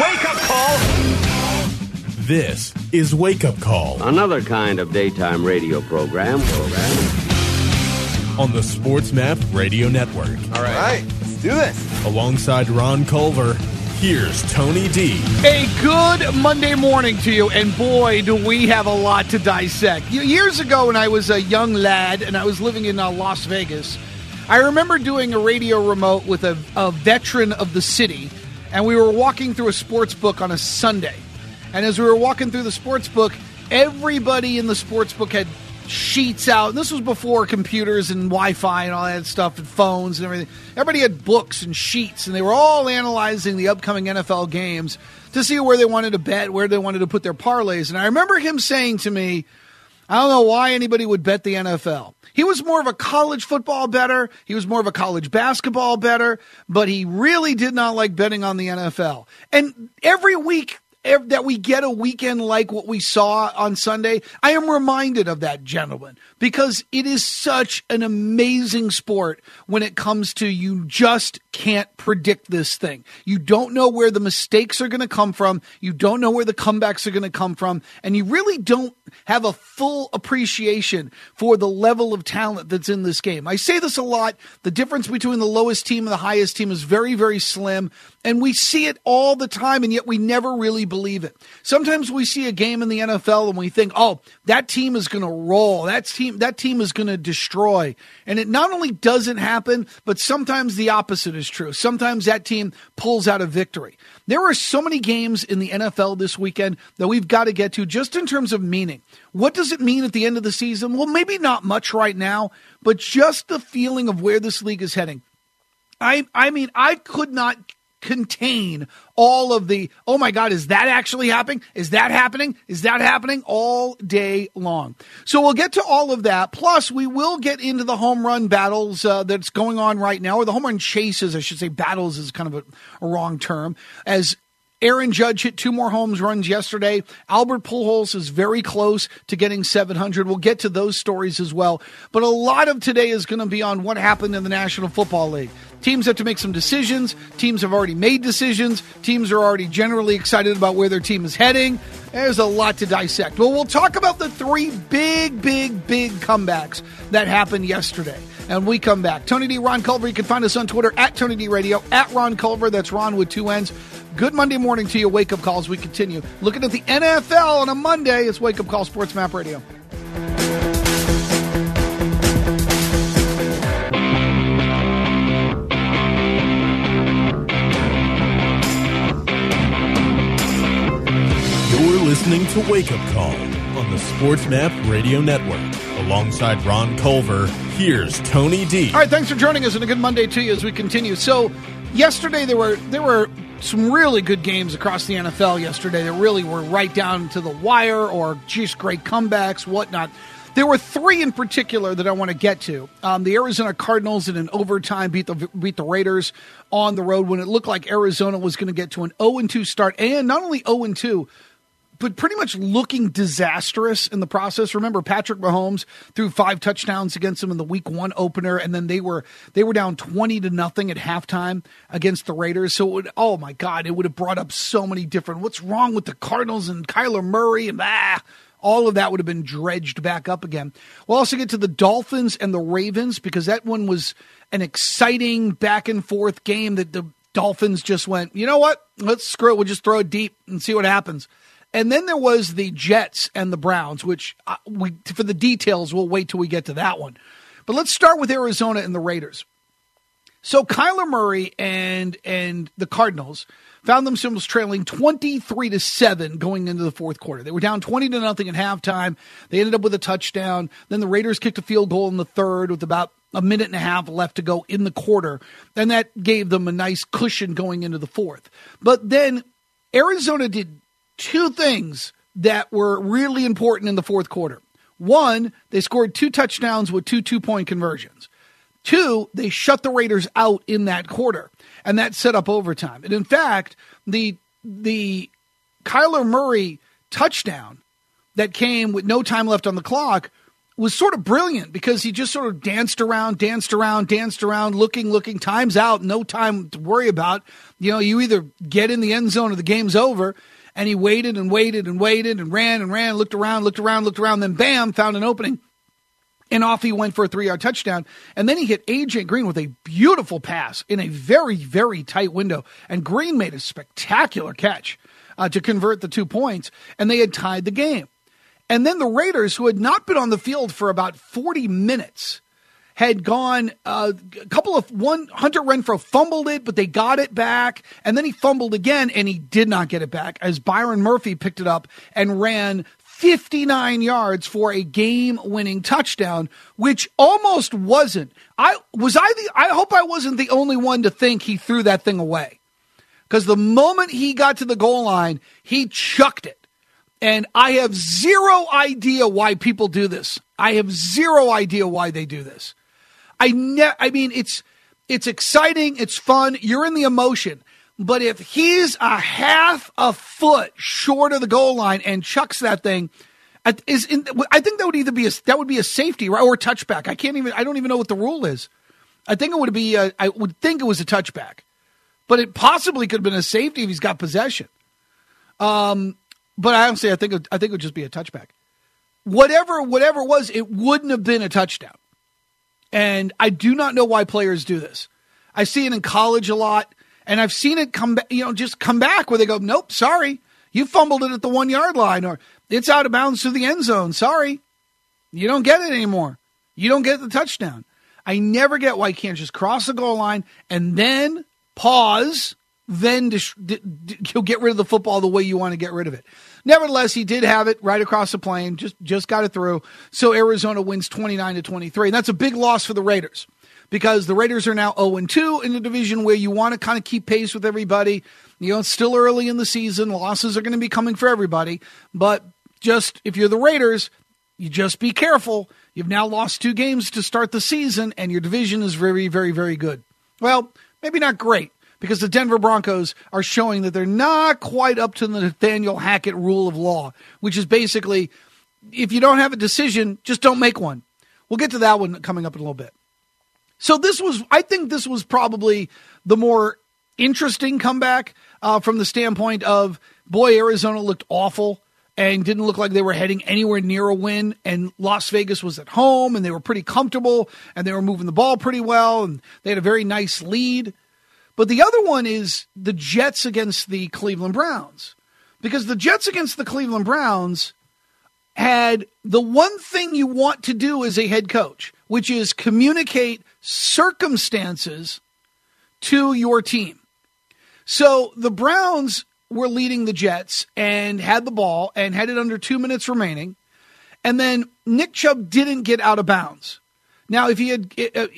Wake up call. This is Wake Up Call. Another kind of daytime radio program. On the Sports Map Radio Network. All right, let's do this. Alongside Ron Culver, here's Tony D. A good Monday morning to you, and boy, do we have a lot to dissect. Years ago, when I was a young lad and I was living in Las Vegas, I remember doing a radio remote with a veteran of the city, and we were walking through a sports book on a Sunday. And as we were walking through the sports book, everybody in the sports book had sheets out. And this was before computers and Wi-Fi and all that stuff and phones and everything. Everybody had books and sheets, and they were all analyzing the upcoming NFL games to see where they wanted to bet, where they wanted to put their parlays. And I remember him saying to me, I don't know why anybody would bet the NFL. He was more of a college football bettor. He was more of a college basketball bettor, but he really did not like betting on the NFL. And every week that we get a weekend like what we saw on Sunday, I am reminded of that gentleman, because it is such an amazing sport when it comes to you just can't predict this thing. You don't know where the mistakes are going to come from. You don't know where the comebacks are going to come from. And you really don't have a full appreciation for the level of talent that's in this game. I say this a lot. The difference between the lowest team and the highest team is very, very slim. And we see it all the time, and yet we never really believe it. Sometimes we see a game in the NFL and we think, oh, that team is going to roll. That team is going to destroy. And it not only doesn't happen, but sometimes the opposite is true. Sometimes that team pulls out a victory. There are so many games in the NFL this weekend that we've got to get to just in terms of meaning. What does it mean at the end of the season? Well, maybe not much right now, but just the feeling of where this league is heading. I mean, I could not contain all of the, oh my God, is that actually happening? Is that happening? Is that happening? All day long. So we'll get to all of that. Plus, we will get into the home run battles that's going on right now, or the home run chases, I should say. Battles is kind of a wrong term, as Aaron Judge hit 2 more home runs yesterday. Albert Pujols is very close to getting 700. We'll get to those stories as well. But a lot of today is going to be on what happened in the National Football League. Teams have to make some decisions. Teams have already made decisions. Teams are already generally excited about where their team is heading. There's a lot to dissect. Well, we'll talk about the 3 big comebacks that happened yesterday. And we come back. Tony D, Ron Culver. You can find us on Twitter at Tony D Radio, at Ron Culver. That's Ron with 2 N's. Good Monday morning to you. Wake Up Calls. We continue looking at the NFL on a Monday. It's Wake Up Call Sports Map Radio. You're listening to Wake Up Call on the Sports Map Radio Network. Alongside Ron Culver, here's Tony D. All right, thanks for joining us, and a good Monday to you as we continue. So, yesterday there were some really good games across the NFL yesterday that really were right down to the wire, or just great comebacks, whatnot. There were 3 in particular that I want to get to. The Arizona Cardinals in an overtime beat the Raiders on the road when it looked like Arizona was going to get to an 0-2 start, and not only 0-2, but pretty much looking disastrous in the process. Remember, Patrick Mahomes threw 5 touchdowns against them in the Week 1 opener, and then they were down 20-0 at halftime against the Raiders. So, oh my God, it would have brought up so many different, what's wrong with the Cardinals and Kyler Murray and all of that would have been dredged back up again. We'll also get to the Dolphins and the Ravens, because that one was an exciting back and forth game that the Dolphins just went, you know what, let's screw it, we'll just throw it deep and see what happens. And then there was the Jets and the Browns, which for the details, we'll wait till we get to that one. But let's start with Arizona and the Raiders. So Kyler Murray and the Cardinals found themselves trailing 23-7 going into the fourth quarter. They were down 20-0 at halftime. They ended up with a touchdown. Then the Raiders kicked a field goal in the third with about a minute and a half left to go in the quarter. And that gave them a nice cushion going into the fourth. But then Arizona did 2 things that were really important in the fourth quarter. 1, they scored 2 touchdowns with 2 2-point conversions. 2, they shut the Raiders out in that quarter, and that set up overtime. And in fact, the Kyler Murray touchdown that came with no time left on the clock was sort of brilliant because he just sort of danced around, looking, time's out, no time to worry about. You know, you either get in the end zone or the game's over. And he waited and ran, looked around, then bam, found an opening. And off he went for a 3-yard touchdown. And then he hit A.J. Green with a beautiful pass in a very, very tight window. And Green made a spectacular catch to convert the 2 points. And they had tied the game. And then the Raiders, who had not been on the field for about 40 minutes, had gone Hunter Renfrow fumbled it, but they got it back. And then he fumbled again, and he did not get it back as Byron Murphy picked it up and ran 59 yards for a game-winning touchdown, which almost wasn't. I hope I wasn't the only one to think he threw that thing away. Because the moment he got to the goal line, he chucked it. And I have zero idea why people do this. I have zero idea why they do this. I mean, it's exciting. It's fun. You're in the emotion. But if he's a half a foot short of the goal line and chucks that thing, I think that would either be a safety, right, or a touchback. I don't even know what the rule is. I think it would be. I would think it was a touchback, but it possibly could have been a safety if he's got possession. But honestly, I think it would just be a touchback. Whatever it was, it wouldn't have been a touchdown. And I do not know why players do this. I see it in college a lot, and I've seen it come back where they go, nope, sorry, you fumbled it at the 1 yard line, or it's out of bounds to the end zone. Sorry, you don't get it anymore. You don't get the touchdown. I never get why you can't just cross the goal line and then pause, then get rid of the football the way you want to get rid of it. Nevertheless, he did have it right across the plane, just got it through. So Arizona wins 29-23. And that's a big loss for the Raiders because the Raiders are now 0-2 in the division where you want to kind of keep pace with everybody. You know, it's still early in the season. Losses are going to be coming for everybody. But just if you're the Raiders, you just be careful. You've now lost 2 games to start the season, and your division is very, very, very good. Well, maybe not great, because the Denver Broncos are showing that they're not quite up to the Nathaniel Hackett rule of law, which is basically, if you don't have a decision, just don't make one. We'll get to that one coming up in a little bit. So I think this was probably the more interesting comeback from the standpoint of, boy, Arizona looked awful and didn't look like they were heading anywhere near a win, and Las Vegas was at home, and they were pretty comfortable, and they were moving the ball pretty well, and they had a very nice lead. But the other one is the Jets against the Cleveland Browns. Because the Jets against the Cleveland Browns had the one thing you want to do as a head coach, which is communicate circumstances to your team. So the Browns were leading the Jets and had the ball and had it under 2 minutes remaining. And then Nick Chubb didn't get out of bounds. Now, if he had,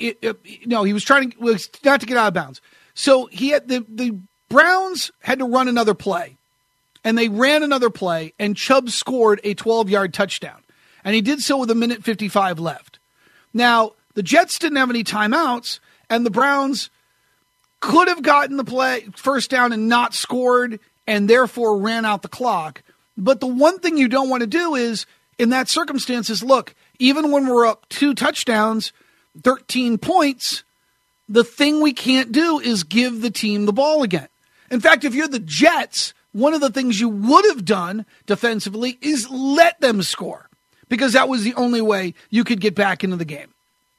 he was trying not to get out of bounds. So he had the Browns had to run another play, and they ran another play, and Chubb scored a 12-yard touchdown, and he did so with 1:55 left. Now, the Jets didn't have any timeouts, and the Browns could have gotten the play first down and not scored, and therefore ran out the clock. But the one thing you don't want to do is, in that circumstance, is look, even when we're up 2 touchdowns, 13 points, the thing we can't do is give the team the ball again. In fact, if you're the Jets, one of the things you would have done defensively is let them score, because that was the only way you could get back into the game.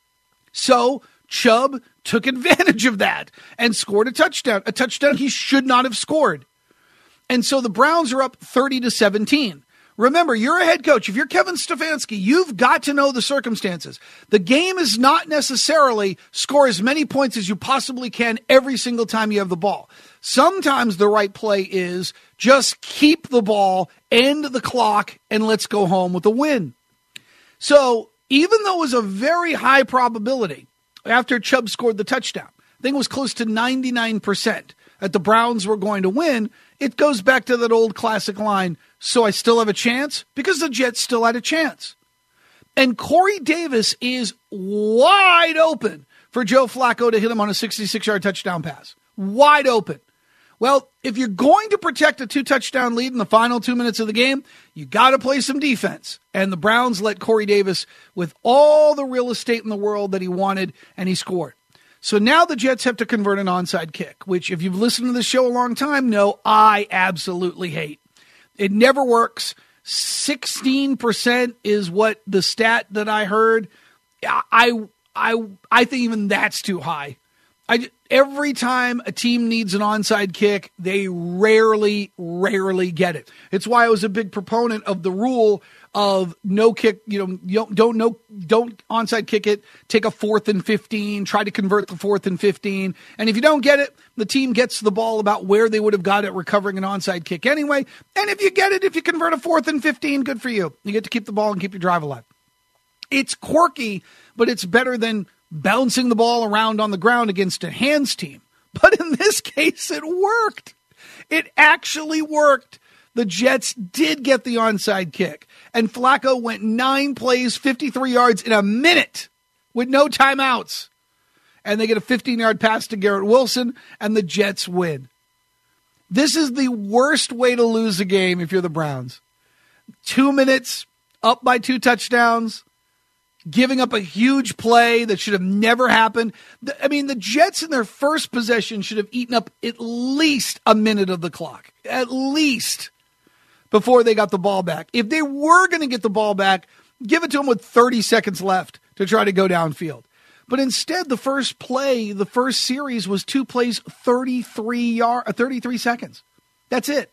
So Chubb took advantage of that and scored a touchdown he should not have scored. And so the Browns are up 30-17. Remember, you're a head coach. If you're Kevin Stefanski, you've got to know the circumstances. The game is not necessarily score as many points as you possibly can every single time you have the ball. Sometimes the right play is just keep the ball, end the clock, and let's go home with a win. So even though it was a very high probability after Chubb scored the touchdown, I think it was close to 99% that the Browns were going to win, it goes back to that old classic line, so I still have a chance? Because the Jets still had a chance. And Corey Davis is wide open for Joe Flacco to hit him on a 66-yard touchdown pass. Wide open. Well, if you're going to protect a 2-touchdown lead in the final 2 minutes of the game, you got to play some defense. And the Browns let Corey Davis with all the real estate in the world that he wanted, and he scored. So now the Jets have to convert an onside kick, which if you've listened to the show a long time, know I absolutely hate. It never works. 16% is what the stat that I heard. I think even that's too high. Every time a team needs an onside kick, they rarely get it. It's why I was a big proponent of the rule of no kick. Don't onside kick it. Take a 4th and 15. Try to convert the 4th and 15. And if you don't get it, the team gets the ball about where they would have got it recovering an onside kick anyway. And if you get it, if you convert a 4th and 15, good for you. You get to keep the ball and keep your drive alive. It's quirky, but it's better than bouncing the ball around on the ground against a hands team. But in this case, it worked. It actually worked. The Jets did get the onside kick. And Flacco went 9 plays, 53 yards in a minute with no timeouts. And they get a 15-yard pass to Garrett Wilson, and the Jets win. This is the worst way to lose a game if you're the Browns. 2 minutes, up by 2 touchdowns, giving up a huge play that should have never happened. The Jets in their first possession should have eaten up at least a minute of the clock. At least. Before they got the ball back. If they were going to get the ball back, give it to them with 30 seconds left to try to go downfield. But instead, the first series was 2 plays, 33 seconds. That's it.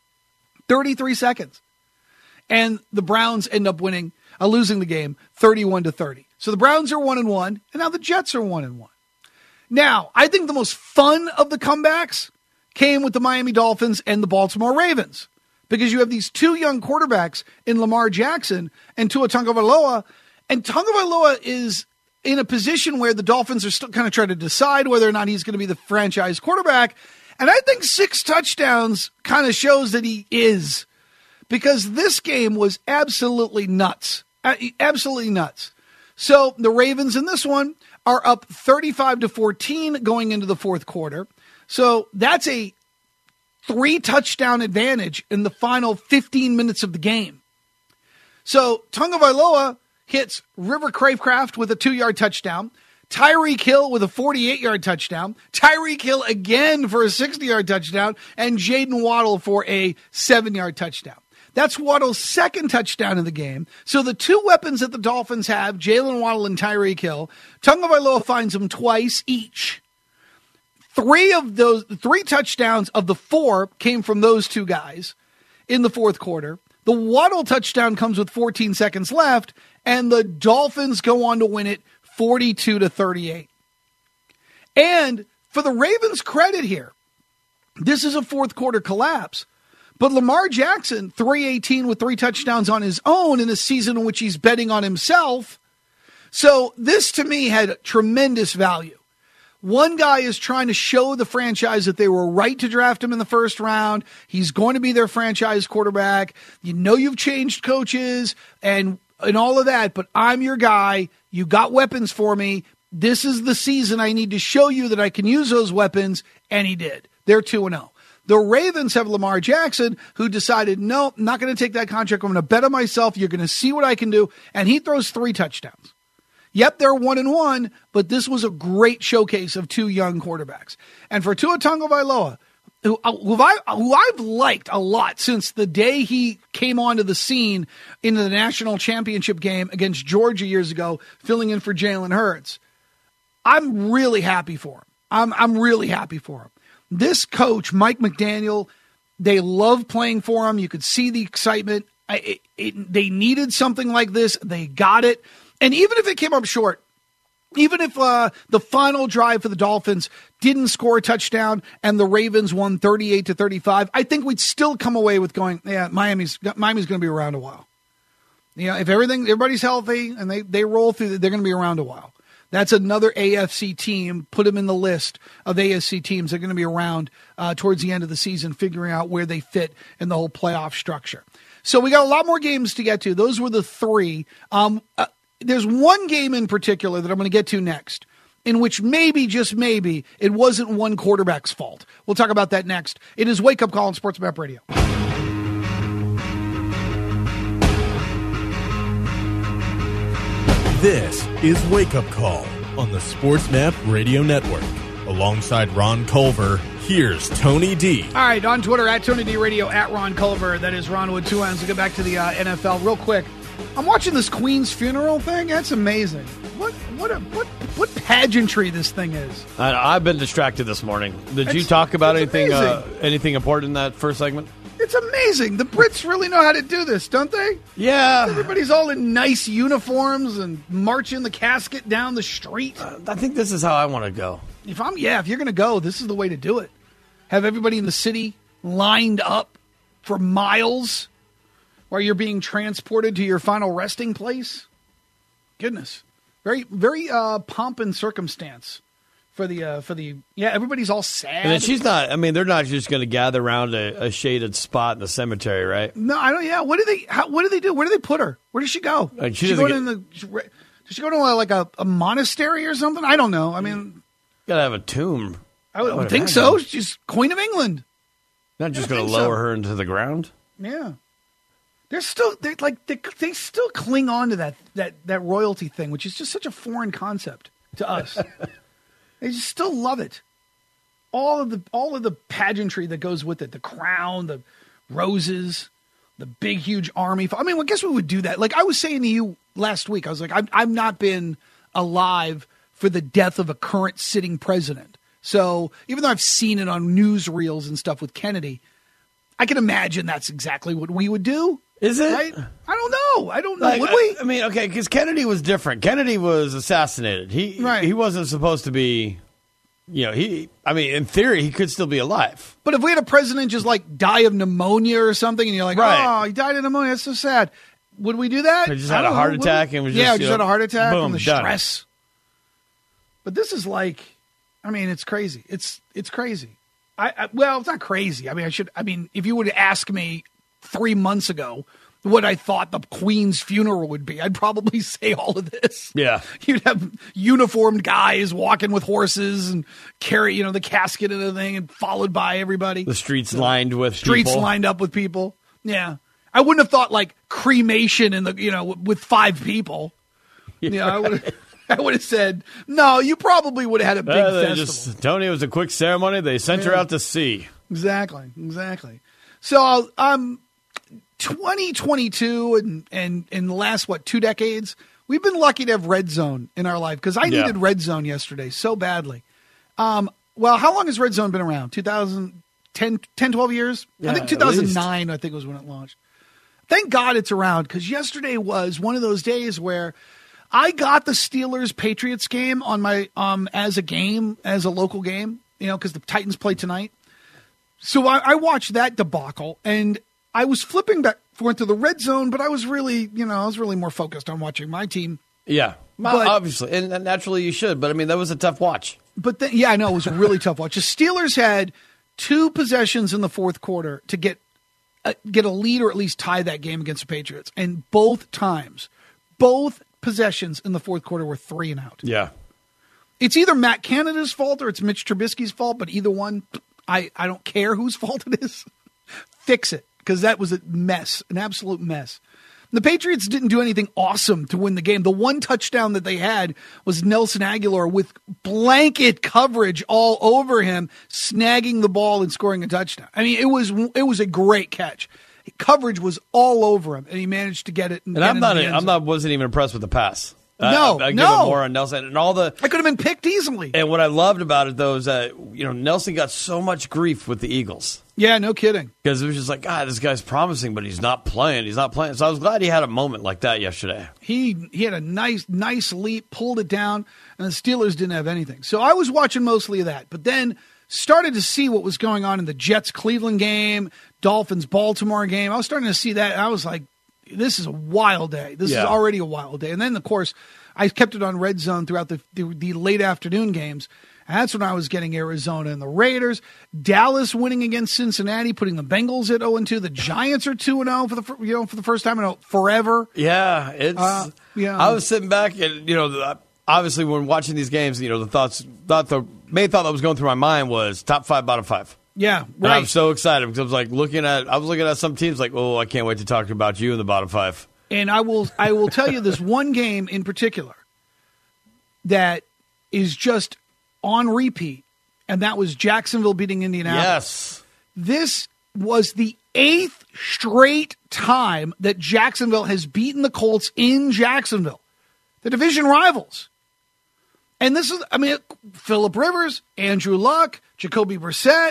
33 seconds. And the Browns end up losing the game 31-30. So the Browns are 1-1, and now the Jets are 1-1. Now, I think the most fun of the comebacks came with the Miami Dolphins and the Baltimore Ravens, because you have these 2 young quarterbacks in Lamar Jackson and Tua Tagovailoa, and Tagovailoa is in a position where the Dolphins are still kind of trying to decide whether or not he's going to be the franchise quarterback, and I think 6 touchdowns kind of shows that he is, because this game was absolutely nuts. Absolutely nuts. So the Ravens in this one are up 35-14 going into the fourth quarter. So that's a 3-touchdown advantage in the final 15 minutes of the game. So Tagovailoa hits River Craycraft with a 2-yard touchdown. Tyreek Hill with a 48-yard touchdown. Tyreek Hill again for a 60-yard touchdown. And Jaden Waddle for a 7-yard touchdown. That's Waddle's second touchdown in the game. So the 2 weapons that the Dolphins have, Jalen Waddle and Tyreek Hill, Tagovailoa finds them twice each. 3 touchdowns of the 4 came from those 2 guys in the fourth quarter. The Waddle touchdown comes with 14 seconds left, and the Dolphins go on to win it 42-38. And for the Ravens' credit here, this is a fourth quarter collapse. But Lamar Jackson, 318 with 3 touchdowns on his own in a season in which he's betting on himself. So this, to me, had tremendous value. One guy is trying to show the franchise that they were right to draft him in the first round. He's going to be their franchise quarterback. You know you've changed coaches and all of that, but I'm your guy. You got weapons for me. This is the season I need to show you that I can use those weapons, and he did. They're 2-0. The Ravens have Lamar Jackson, who decided, no, I'm not going to take that contract. I'm going to bet on myself. You're going to see what I can do. And he throws 3 touchdowns. Yep, they're 1-1, but this was a great showcase of 2 young quarterbacks. And for Tua Tagovailoa, who I've liked a lot since the day he came onto the scene in the national championship game against Georgia years ago, filling in for Jalen Hurts, I'm really happy for him. I'm really happy for him. This coach, Mike McDaniel, they love playing for him. You could see the excitement. They needed something like this. They got it. And even if it came up short, even if the final drive for the Dolphins didn't score a touchdown and the Ravens won 38-35, I think we'd still come away with going, yeah, Miami's going to be around a while. You know, if everybody's healthy and they roll through, they're going to be around a while. That's another AFC team. Put them in the list of AFC teams that are going to be around towards the end of the season, figuring out where they fit in the whole playoff structure. So we got a lot more games to get to. Those were the 3. There's one game in particular that I'm going to get to next. in which maybe, just maybe, it wasn't one quarterback's fault. We'll talk about that next. It is Wake Up Call on Sports Map Radio. This is Wake Up Call on the Sports Map Radio Network. Alongside Ron Culver, here's Tony D. All right, on Twitter, at Tony D Radio, at Ron Culver. That is Ron with 2 N's. We'll get back to the NFL real quick. I'm watching this Queen's funeral thing. That's amazing. What pageantry this thing is. I've been distracted this morning. Did you talk about anything important in that first segment? It's amazing. The Brits really know how to do this, don't they? Yeah. Everybody's all in nice uniforms and marching the casket down the street. I think this is how I want to go. If you're going to go, this is the way to do it. Have everybody in the city lined up for miles while you're being transported to your final resting place. Goodness. Very, very pomp and circumstance for the everybody's all sad. And she's not, they're not just going to gather around a shaded spot in the cemetery, right? No, I don't. Yeah. What do they do? Where do they put her? Where does she go? Does she go to like a monastery or something? I don't know. Gotta have a tomb. I would think so. She's Queen of England. Not just going to lower her into the ground. Yeah. They still cling on to that royalty thing, which is just such a foreign concept to us. They just still love it. All of the pageantry that goes with it, the crown, the roses, the big huge army. I guess we would do that. Like I was saying to you last week, I was like, I've not been alive for the death of a current sitting president. So even though I've seen it on newsreels and stuff with Kennedy, I can imagine that's exactly what we would do. Is it? Right? I don't know. Would we? Okay, because Kennedy was different. Kennedy was assassinated. He wasn't supposed to be, in theory, he could still be alive. But if we had a president just like die of pneumonia or something, and you're like, right. Oh, he died of pneumonia, that's so sad. Would we do that? He just had a heart attack and was just had a heart attack boom, from the done. stress. But this is like, it's crazy. It's crazy. Well, it's not crazy. If you would ask me 3 months ago what I thought the Queen's funeral would be, I'd probably say all of this. Yeah. You'd have uniformed guys walking with horses and carry, the casket and everything, and followed by everybody. The streets lined with people. Lined up with people. Yeah. I wouldn't have thought like cremation in the, with 5 people. Yeah, I would have said, no, you probably would have had a big festival. Tony, it was a quick ceremony. They sent her out to sea. Exactly. So 2022 and in the last, 2 decades, we've been lucky to have Red Zone in our life because I needed Red Zone yesterday so badly. How long has Red Zone been around? 2010, 12 years? Yeah, I think 2009, I think was when it launched. Thank God it's around because yesterday was one of those days where I got the Steelers-Patriots game on my as a local game, because the Titans play tonight. So I watched that debacle, and I was flipping back forth to the Red Zone, but I was really, more focused on watching my team. Yeah, obviously, and naturally you should. But that was a tough watch. But I know it was a really tough watch. The Steelers had 2 possessions in the fourth quarter to get a lead or at least tie that game against the Patriots, and both possessions in the fourth quarter were 3 and out. Yeah. It's either Matt Canada's fault or it's Mitch Trubisky's fault, but either one, I don't care whose fault it is. Fix it, because that was a mess, an absolute mess. The Patriots didn't do anything awesome to win the game. The one touchdown that they had was Nelson Aguilar with blanket coverage all over him, snagging the ball and scoring a touchdown. It was a great catch. Coverage was all over him, and he managed to get it. And wasn't even impressed with the pass. No, I give him more on Nelson and all the. I could have been picked easily. And what I loved about it though is that Nelson got so much grief with the Eagles. Yeah, no kidding. Because it was just like, this guy's promising, but he's not playing. So I was glad he had a moment like that yesterday. He had a nice leap, pulled it down, and the Steelers didn't have anything. So I was watching mostly of that, but then started to see what was going on in the Jets-Cleveland game, Dolphins-Baltimore game. I was starting to see that, and I was like, this is a wild day. This is already a wild day. And then, of course, I kept it on Red Zone throughout the late afternoon games. And that's when I was getting Arizona and the Raiders. Dallas winning against Cincinnati, putting the Bengals at 0-2. The Giants are 2-0 for the first time in forever. Yeah, I was sitting back and obviously, when watching these games, the main thought that was going through my mind was top 5, bottom 5. Yeah, right. And I'm so excited because I was looking at some teams like, oh, I can't wait to talk about you in the bottom 5. And I will tell you this one game in particular that is just on repeat, and that was Jacksonville beating Indianapolis. Yes. This was the 8th straight time that Jacksonville has beaten the Colts in Jacksonville, the division rivals. And this is, Phillip Rivers, Andrew Luck, Jacoby Brissett,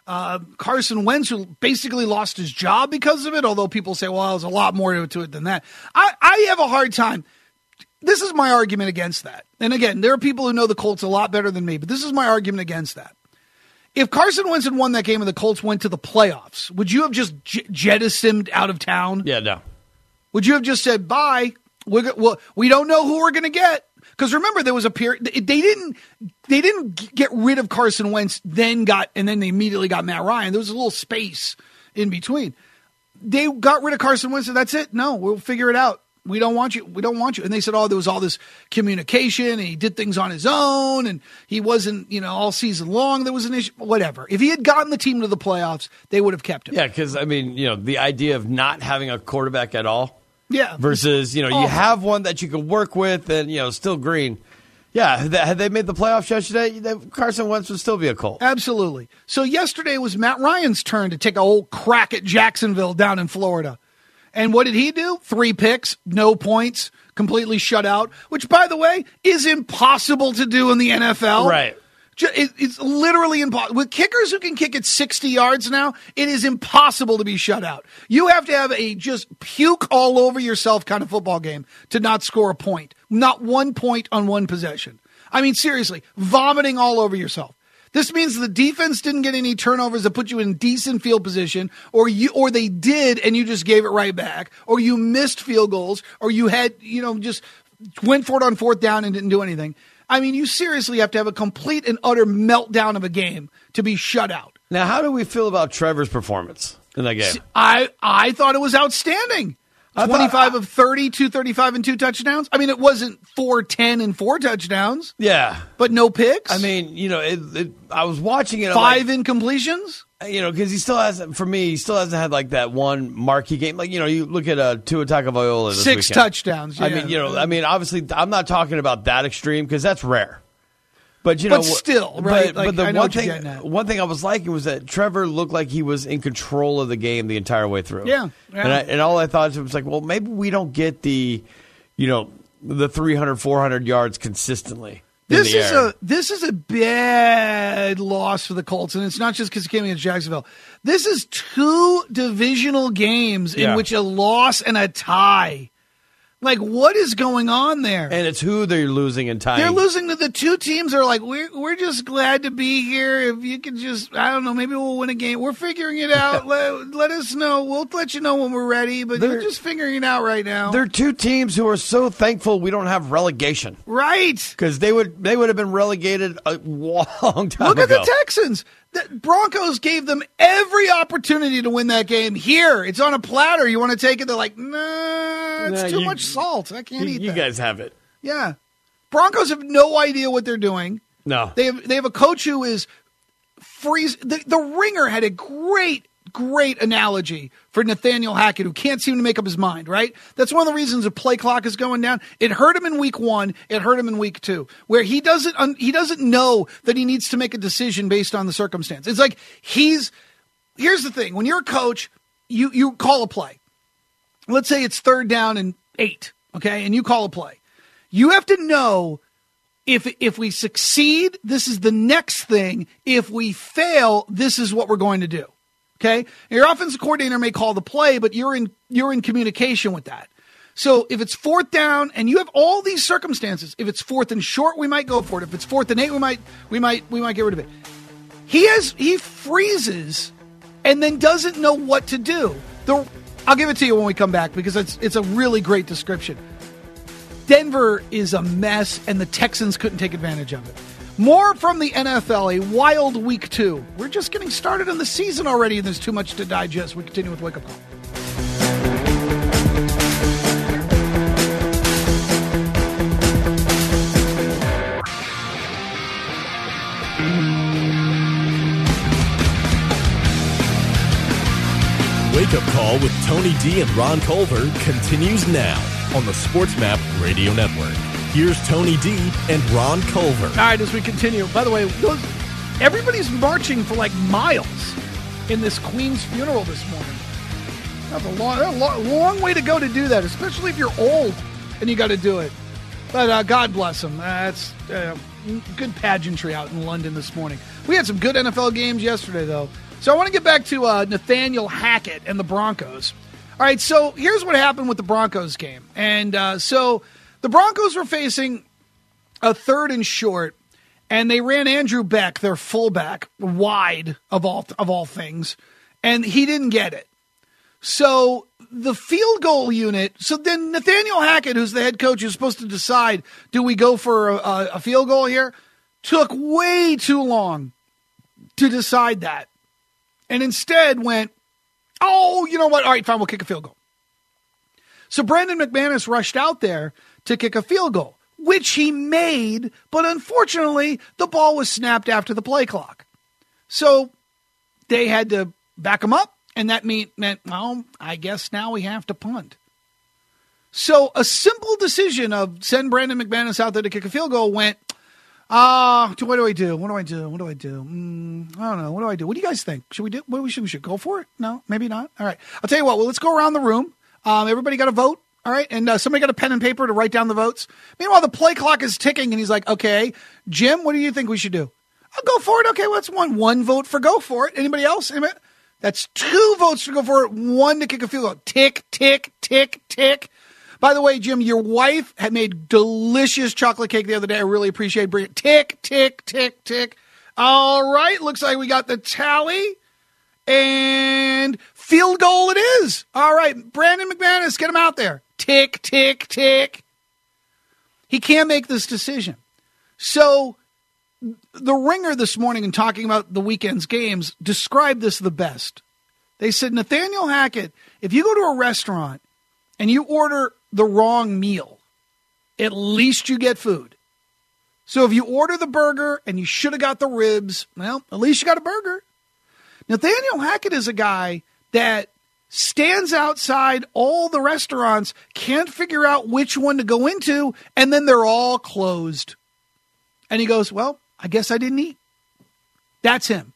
Carson Wentz, who basically lost his job because of it, although people say, well, there's a lot more to it than that. I have a hard time. This is my argument against that. And again, there are people who know the Colts a lot better than me, but this is my argument against that. If Carson Wentz had won that game and the Colts went to the playoffs, would you have just jettisoned out of town? Yeah, no. Would you have just said, bye, we don't know who we're going to get? Because remember, there was a period they didn't get rid of Carson Wentz, then they immediately got Matt Ryan. There was a little space in between. They got rid of Carson Wentz, and that's it. No, we'll figure it out. We don't want you. We don't want you. And they said, there was all this communication, and he did things on his own, and he wasn't, all season long. There was an issue. Whatever. If he had gotten the team to the playoffs, they would have kept him. Yeah, because the idea of not having a quarterback at all. Yeah. Versus, you have one that you can work with and, still green. Yeah, had they made the playoffs yesterday, Carson Wentz would still be a Colt. Absolutely. So yesterday was Matt Ryan's turn to take a whole crack at Jacksonville down in Florida. And what did he do? 3 picks, no points, completely shut out, which, by the way, is impossible to do in the NFL. Right. It's literally impossible. With kickers who can kick it 60 yards now, it is impossible to be shut out. You have to have a just puke all over yourself kind of football game to not score a point. Not 1 point on one possession. Seriously, vomiting all over yourself. This means the defense didn't get any turnovers that put you in decent field position, or they did and you just gave it right back, or you missed field goals, or you had, just went for it on 4th down and didn't do anything. You seriously have to have a complete and utter meltdown of a game to be shut out. Now, how do we feel about Trevor's performance in that game? I thought it was outstanding. 25 of 30, 235 and 2 touchdowns. It wasn't 4-10 and 4 touchdowns. Yeah. But no picks. I was watching it. 5 incompletions. Because he still hasn't had like that one marquee game. You look at Tua Tagovailoa this 6 weekend. Touchdowns. Yeah. Obviously, I'm not talking about that extreme because that's rare. But still, right? But the one thing I was liking was that Trevor looked like he was in control of the game the entire way through. Yeah. And all I thought was well, maybe we don't get the 300, 400 yards consistently. This is a bad loss for the Colts, and it's not just because it came against Jacksonville. This is 2 divisional games in which a loss and a tie. What is going on there? And it's who they're losing and tying. They're losing to the 2 teams that are we're just glad to be here. If you can just, I don't know, maybe we'll win a game. We're figuring it out. let us know. We'll let you know when we're ready, but we're just figuring it out right now. They're 2 teams who are so thankful we don't have relegation. Right. Because they would have been relegated a long time ago. Look at the Texans. The Broncos gave them every opportunity to win that game. Here, it's on a platter. You want to take it? They're like, nah, it's too much salt. I can't eat that. You guys have it. Yeah. Broncos have no idea what they're doing. No. They have a coach who is The Ringer had a great analogy for Nathaniel Hackett, who can't seem to make up his mind, right? That's one of the reasons the play clock is going down. It hurt him in week 1. It hurt him in week 2, where he doesn't know that he needs to make a decision based on the circumstance. It's like here's the thing. When you're a coach, you call a play. Let's say it's 3rd down and 8, okay? And you call a play. You have to know if we succeed, this is the next thing. If we fail, this is what we're going to do. Okay, your offensive coordinator may call the play, but you're in communication with that. So if it's 4th down and you have all these circumstances, if it's 4th and short, we might go for it. If it's 4th and 8, we might get rid of it. He freezes and then doesn't know what to do. I'll give it to you when we come back because it's a really great description. Denver is a mess, and the Texans couldn't take advantage of it. More from the NFL, a wild week 2. We're just getting started in the season already, and there's too much to digest. We continue with Wake Up Call. Wake-Up Call with Tony D and Ron Culver continues now on the SportsMap Radio Network. Here's Tony D and Ron Culver. All right, as we continue. By the way, everybody's marching for like miles in this Queen's funeral this morning. That's a long way to go to do that, especially if you're old and you got to do it. But God bless them. That's good pageantry out in London this morning. We had some good NFL games yesterday, though. So I want to get back to Nathaniel Hackett and the Broncos. All right, so here's what happened with the Broncos game. And so the Broncos were facing a 3rd and short, and they ran Andrew Beck, their fullback, wide of all things, and he didn't get it. So the field goal unit, so then Nathaniel Hackett, who's the head coach, who's supposed to decide, do we go for a field goal here, took way too long to decide that. And instead went, oh, you know what? All right, fine, we'll kick a field goal. So Brandon McManus rushed out there to kick a field goal, which he made, but unfortunately, the ball was snapped after the play clock. So they had to back him up, and that meant, well, I guess now we have to punt. So a simple decision of send Brandon McManus out there to kick a field goal went, what do I do? I don't know. What do I do? What do you guys think? Should we do? We should go for it? No, maybe not. All right. I'll tell you what. Well, let's go around the room. Everybody got a vote. All right. And somebody got a pen and paper to write down the votes. Meanwhile, the play clock is ticking, and he's like, okay, Jim, what do you think we should do? I'll go for it. Okay, well, that's one vote for go for it. Anybody else? That's 2 votes to go for it, 1 to kick a field goal. Tick, tick, tick, tick. By the way, Jim, your wife had made delicious chocolate cake the other day. I really appreciate it. Tick, tick, tick, tick. All right. Looks like we got the tally. And field goal it is. All right. Brandon McManus, get him out there. Tick, tick, tick. He can't make this decision. So the Ringer this morning, in talking about the weekend's games, described this the best. They said, Nathaniel Hackett, if you go to a restaurant and you order the wrong meal, at least you get food. So if you order the burger and you should have got the ribs, well, at least you got a burger. Nathaniel Hackett is a guy that stands outside all the restaurants, can't figure out which one to go into, and then they're all closed. And he goes, well, I guess I didn't eat. That's him.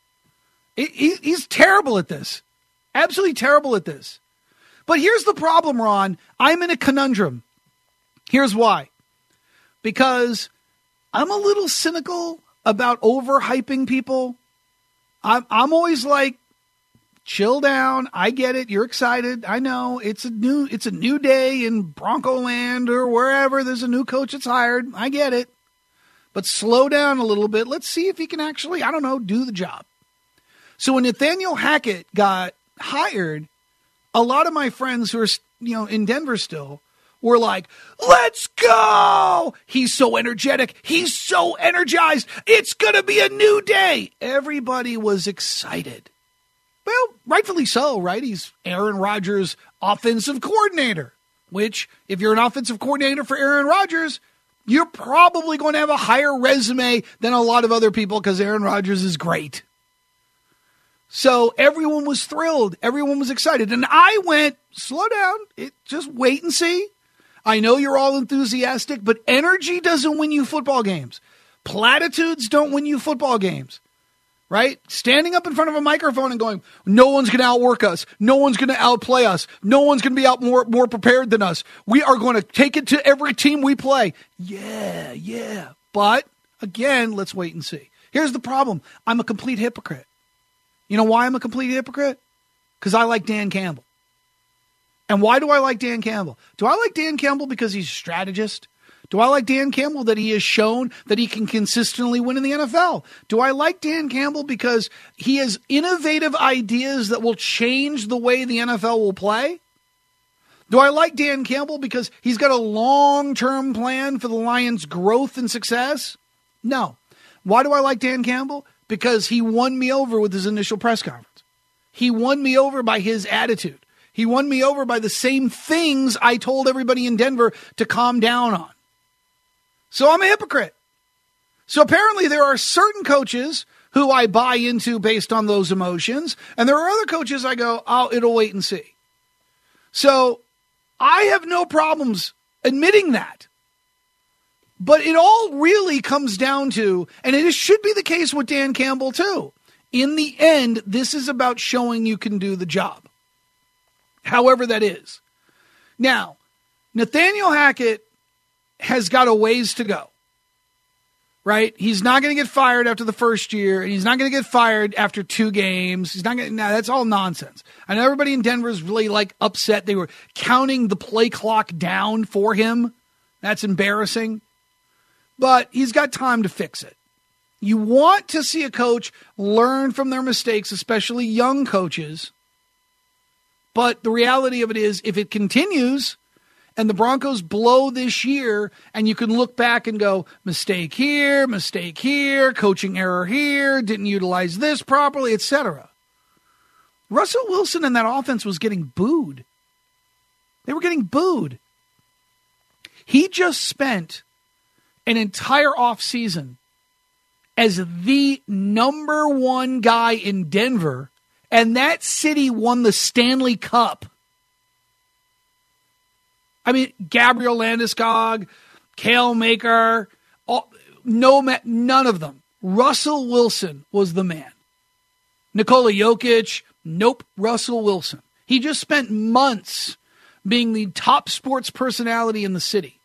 He's terrible at this. Absolutely terrible at this. But here's the problem, Ron. I'm in a conundrum. Here's why. Because I'm a little cynical about overhyping people. I'm always like, chill down. I get it. You're excited. I know it's a new day in Bronco Land or wherever. There's a new coach that's hired. I get it. But slow down a little bit. Let's see if he can actually, do the job. So when Nathaniel Hackett got hired, a lot of my friends who are, in Denver still were like, let's go. He's so energetic. He's so energized. It's going to be a new day. Everybody was excited. Well, rightfully so, right? He's Aaron Rodgers' offensive coordinator, which if you're an offensive coordinator for Aaron Rodgers, you're probably going to have a higher resume than a lot of other people because Aaron Rodgers is great. So everyone was thrilled. Everyone was excited. And I went, slow down. Just wait and see. I know you're all enthusiastic, but energy doesn't win you football games. Platitudes don't win you football games, right? Standing up in front of a microphone and going, no one's going to outwork us. No one's going to outplay us. No one's going to be out more prepared than us. We are going to take it to every team we play. Yeah. But, again, let's wait and see. Here's the problem. I'm a complete hypocrite. You know why I'm a complete hypocrite? Because I like Dan Campbell. And why do I like Dan Campbell? Do I like Dan Campbell because he's a strategist? Do I like Dan Campbell that he has shown that he can consistently win in the NFL? Do I like Dan Campbell because he has innovative ideas that will change the way the NFL will play? Do I like Dan Campbell because he's got a long-term plan for the Lions' growth and success? No. Why do I like Dan Campbell? Because he won me over with his initial press conference. He won me over by his attitude. He won me over by the same things I told everybody in Denver to calm down on. So I'm a hypocrite. So apparently there are certain coaches who I buy into based on those emotions. And there are other coaches I go, oh, it'll wait and see. So I have no problems admitting that. But it all really comes down to, and it should be the case with Dan Campbell too. In the end, this is about showing you can do the job. However that is. Now, Nathaniel Hackett has got a ways to go. Right? He's not going to get fired after the first year, and he's not going to get fired after 2 games. He's not going to, that's all nonsense. I know everybody in Denver is really upset. They were counting the play clock down for him. That's embarrassing. But he's got time to fix it. You want to see a coach learn from their mistakes, especially young coaches. But the reality of it is, if it continues and the Broncos blow this year, and you can look back and go, mistake here, coaching error here, didn't utilize this properly, etc. Russell Wilson and that offense was getting booed. They were getting booed. He just spent an entire offseason as the number 1 guy in Denver, and that city won the Stanley Cup. I mean, Gabriel Landeskog, Kale Maker, none of them. Russell Wilson was the man. Nikola Jokic, nope, Russell Wilson. He just spent months being the top sports personality in the city.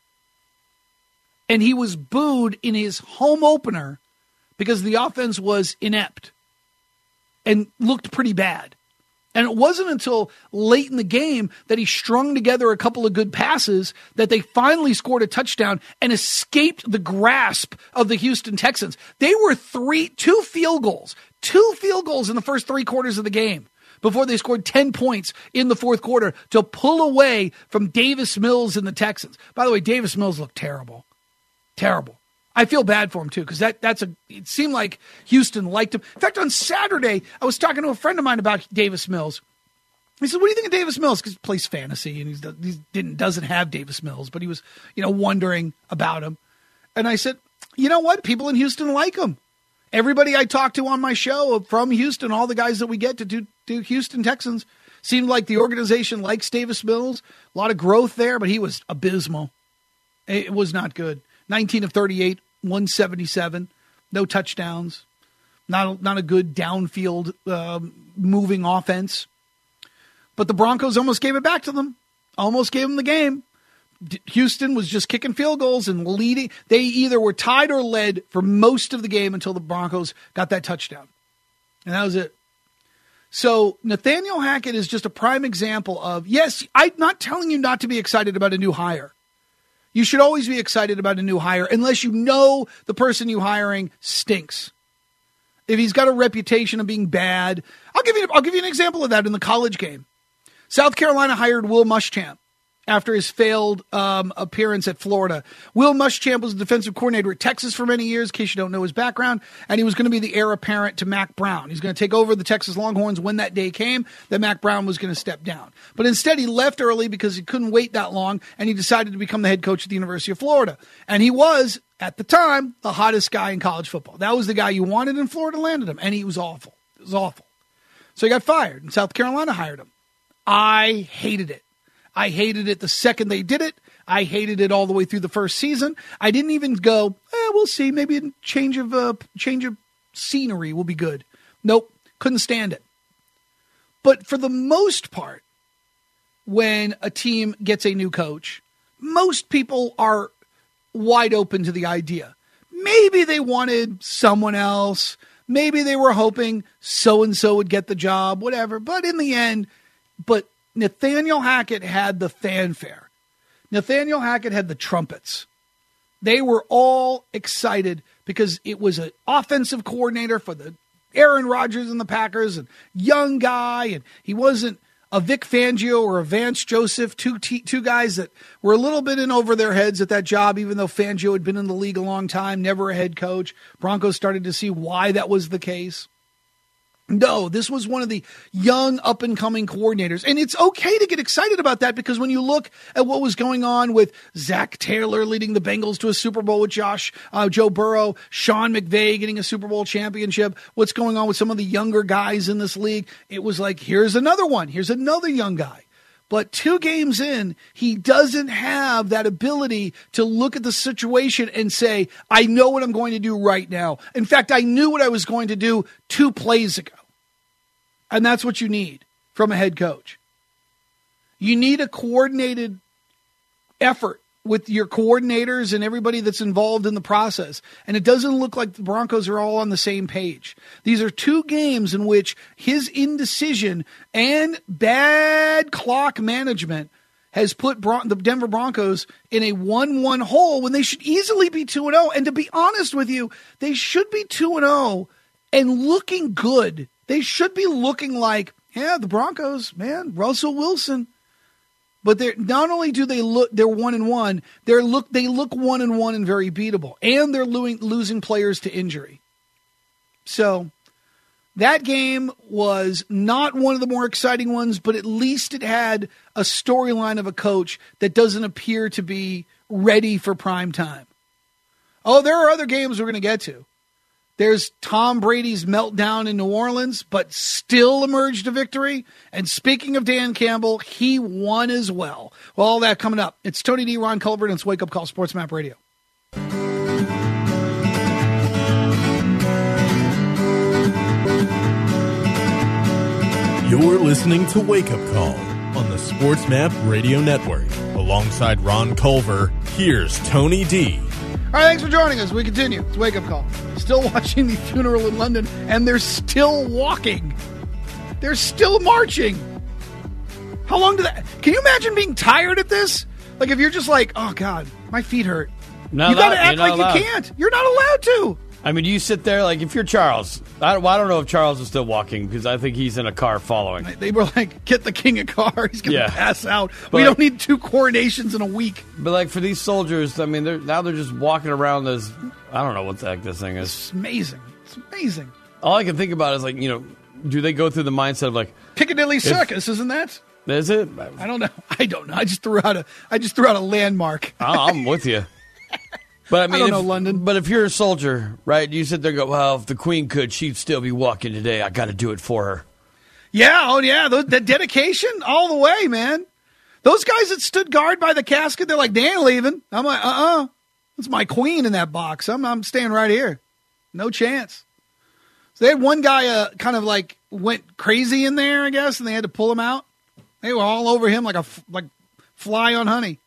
And he was booed in his home opener because the offense was inept and looked pretty bad. And it wasn't until late in the game that he strung together a couple of good passes that they finally scored a touchdown and escaped the grasp of the Houston Texans. They were 2 field goals in the first 3 quarters of the game before they scored 10 points in the fourth quarter to pull away from Davis Mills and the Texans. By the way, Davis Mills looked terrible. Terrible. I feel bad for him, too, because it seemed like Houston liked him. In fact, on Saturday, I was talking to a friend of mine about Davis Mills. He said, what do you think of Davis Mills? Because he plays fantasy, and he doesn't have Davis Mills, but he was, wondering about him. And I said, you know what? People in Houston like him. Everybody I talked to on my show from Houston, all the guys that we get to do Houston Texans, seemed like the organization likes Davis Mills. A lot of growth there, but he was abysmal. It was not good. 19 of 38. 177, no touchdowns, not a good downfield moving offense. But the Broncos almost gave it back to them, almost gave them the game. Houston was just kicking field goals and leading. They either were tied or led for most of the game until the Broncos got that touchdown. And that was it. So Nathaniel Hackett is just a prime example of, yes, I'm not telling you not to be excited about a new hire. You should always be excited about a new hire unless you know the person you're hiring stinks. If he's got a reputation of being bad, I'll give you an example of that in the college game. South Carolina hired Will Muschamp after his failed appearance at Florida. Will Muschamp was the defensive coordinator at Texas for many years, in case you don't know his background, and he was going to be the heir apparent to Mack Brown. He's going to take over the Texas Longhorns when that day came, that Mack Brown was going to step down. But instead, he left early because he couldn't wait that long, and he decided to become the head coach at the University of Florida. And he was, at the time, the hottest guy in college football. That was the guy you wanted, and Florida landed him, and he was awful. It was awful. So he got fired, and South Carolina hired him. I hated it. I hated it the second they did it. I hated it all the way through the first season. I didn't even go, we'll see. Maybe a change of scenery will be good. Nope, couldn't stand it. But for the most part, when a team gets a new coach, most people are wide open to the idea. Maybe they wanted someone else. Maybe they were hoping so-and-so would get the job, whatever. But in the end, Nathaniel Hackett had the fanfare. Nathaniel Hackett had the trumpets. They were all excited because it was an offensive coordinator for the Aaron Rodgers and the Packers, and young guy, and he wasn't a Vic Fangio or a Vance Joseph, two guys that were a little bit in over their heads at that job, even though Fangio had been in the league a long time, never a head coach. Broncos started to see why that was the case. No, this was one of the young up-and-coming coordinators. And it's okay to get excited about that because when you look at what was going on with Zach Taylor leading the Bengals to a Super Bowl with Joe Burrow, Sean McVay getting a Super Bowl championship, what's going on with some of the younger guys in this league, it was like, here's another one. Here's another young guy. But 2 games in, he doesn't have that ability to look at the situation and say, I know what I'm going to do right now. In fact, I knew what I was going to do 2 plays ago. And that's what you need from a head coach. You need a coordinated effort with your coordinators and everybody that's involved in the process. And it doesn't look like the Broncos are all on the same page. These are 2 games in which his indecision and bad clock management has put the Denver Broncos in a 1-1 hole when they should easily be 2-0. And to be honest with you, they should be 2-0 and looking good. They should be looking like, yeah, the Broncos, man, Russell Wilson. But they're not only do they look, they're 1-1. They look 1-1 and very beatable, and they're losing players to injury. So that game was not one of the more exciting ones, but at least it had a storyline of a coach that doesn't appear to be ready for prime time. Oh, there are other games we're going to get to. There's Tom Brady's meltdown in New Orleans, but still emerged a victory. And speaking of Dan Campbell, he won as well. Well, all that coming up. It's Tony D, Ron Culver, and it's Wake Up Call Sports Map Radio. You're listening to Wake Up Call on the Sports Map Radio Network. Alongside Ron Culver, here's Tony D. All right, thanks for joining us. We continue. It's Wake Up Call. Still watching the funeral in London, and they're still walking. They're still marching. How long did that... Can you imagine being tired at this? Like, if you're just like, oh, God, my feet hurt. You got to act like you can't. You're not allowed to. I mean, you sit there, like, if you're Charles, I don't know if Charles is still walking, because I think he's in a car following. They were like, get the king a car. He's going to pass out. But we don't need 2 coronations in a week. But, like, for these soldiers, I mean, they're just walking around this, I don't know what the heck this thing is. It's amazing. It's amazing. All I can think about is, like, you know, do they go through the mindset of, like... Piccadilly Circus, isn't that? Is it? I don't know. I just threw out a landmark. I'm with you. But I mean, don't know London. But if you're a soldier, right, you sit there and go, well, if the Queen could, she'd still be walking today. I got to do it for her. Yeah, oh yeah, the dedication all the way, man. Those guys that stood guard by the casket, they're like, they ain't leaving. I'm like, it's my queen in that box. I'm staying right here. No chance. So they had one guy kind of like went crazy in there, I guess, and they had to pull him out. They were all over him like fly on honey.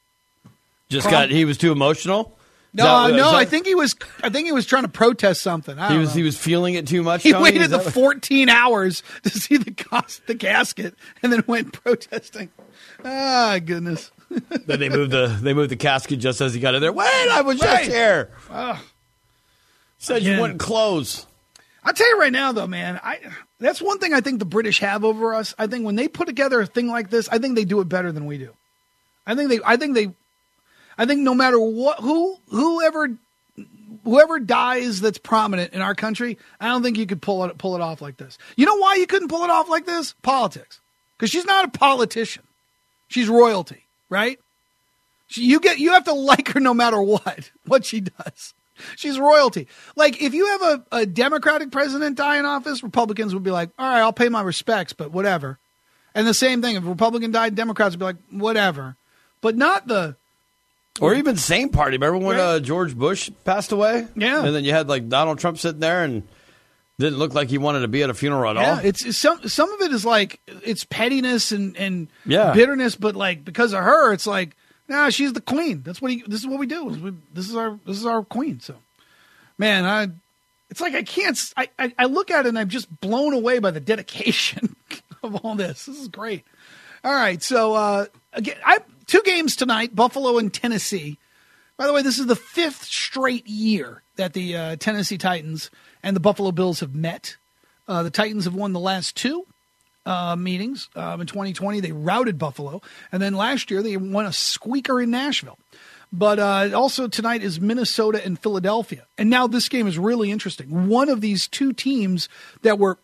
He was too emotional? I think he was trying to protest something. He was feeling it too much. He waited the 14 hours to see the casket and then went protesting. Ah, goodness. Then they moved the casket just as he got in there. Wait, I was just here. Said you wouldn't close. I'll tell you right now, though, man. That's one thing I think the British have over us. I think when they put together a thing like this, I think they do it better than we do. I think no matter what, whoever dies that's prominent in our country, I don't think you could pull it off like this. You know why you couldn't pull it off like this? Politics. Because she's not a politician. She's royalty, right? You have to like her no matter what she does. She's royalty. Like, if you have a Democratic president die in office, Republicans would be like, all right, I'll pay my respects, but whatever. And the same thing, if a Republican died, Democrats would be like, whatever. But not the... Or even same party. Remember when George Bush passed away? Yeah. And then you had, like, Donald Trump sitting there and didn't look like he wanted to be at a funeral at all. Yeah, it's some of it is like, it's pettiness and bitterness, but, like, because of her, it's like, nah, she's the queen. This is what we do. This is our queen. So, man, it's like I look at it and I'm just blown away by the dedication of all this. This is great. All right, so again, 2 games tonight, Buffalo and Tennessee. By the way, this is the 5th straight year that the Tennessee Titans and the Buffalo Bills have met. The Titans have won the last 2 meetings. In 2020, they routed Buffalo. And then last year, they won a squeaker in Nashville. But also tonight is Minnesota and Philadelphia. And now this game is really interesting. One of these 2 teams that were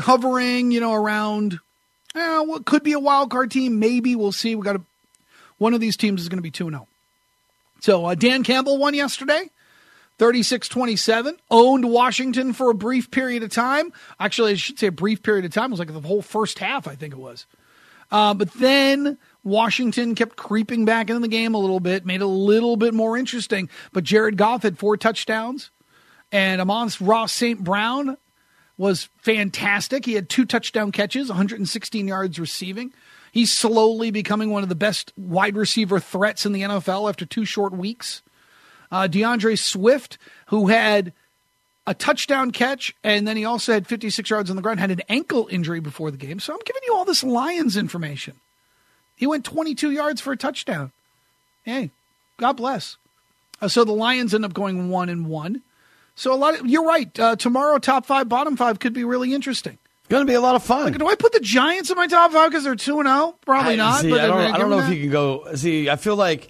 hovering, around what could be a wild card team. Maybe we'll see. One of these teams is going to be 2-0. So Dan Campbell won yesterday, 36-27. Owned Washington for a brief period of time. Actually, I should say a brief period of time. It was like the whole first half, I think it was. But then Washington kept creeping back into the game a little bit, made it a little bit more interesting. But Jared Goff had 4 touchdowns, and Amon-Ra St. Brown was fantastic. He had 2 touchdown catches, 116 yards receiving. He's slowly becoming one of the best wide receiver threats in the NFL after 2 short weeks. DeAndre Swift, who had a touchdown catch, and then he also had 56 yards on the ground, had an ankle injury before the game. So I'm giving you all this Lions information. He went 22 yards for a touchdown. Hey, God bless. So the Lions end up going 1-1. So you're right. Tomorrow, top 5, bottom 5 could be really interesting. Going to be a lot of fun. Like, do I put the Giants in my top 5 because they're 2-0? Probably not. See, but I don't know if you can go. See, I feel like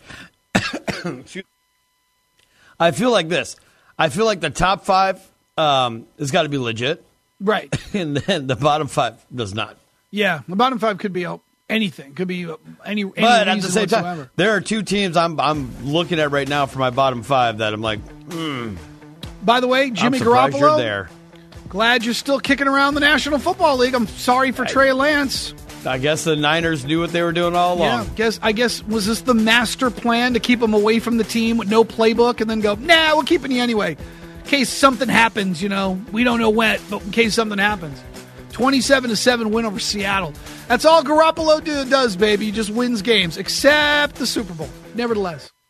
I feel like this. I feel like the top 5 has got to be legit, right? And then the bottom 5 does not. Yeah, the bottom 5 could be anything. Could be any. But at the same whatsoever. time, there are 2 teams I'm looking at right now for my bottom 5 that I'm like. By the way, Jimmy I'm surprised Garoppolo. You're there. Glad you're still kicking around the National Football League. I'm sorry for Trey Lance. I guess the Niners knew what they were doing all along. Yeah, I guess was this the master plan to keep him away from the team with no playbook and then go, nah, we're keeping you anyway. In case something happens, we don't know when, but in case something happens. 27-7 win over Seattle. That's all Garoppolo does, baby. He just wins games, except the Super Bowl. Nevertheless.